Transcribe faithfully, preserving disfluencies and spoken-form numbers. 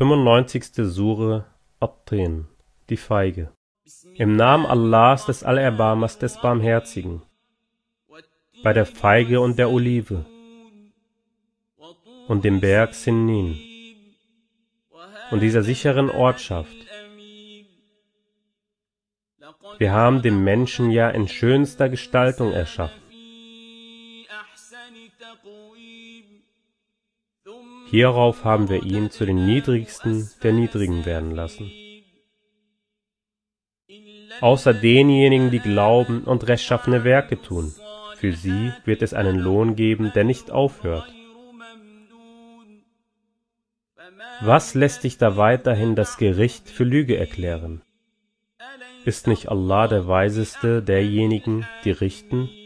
fünfundneunzigste Sure At-Tin, die Feige. Im Namen Allahs, des Allerbarmers, des Barmherzigen, bei der Feige und der Olive und dem Berg Sinnin und dieser sicheren Ortschaft. Wir haben den Menschen ja in schönster Gestaltung erschaffen. Hierauf haben wir ihn zu den Niedrigsten der Niedrigen werden lassen. Außer denjenigen, die glauben und rechtschaffene Werke tun, für sie wird es einen Lohn geben, der nicht aufhört. Was lässt dich da weiterhin das Gericht für Lüge erklären? Ist nicht Allah der Weiseste derjenigen, die richten?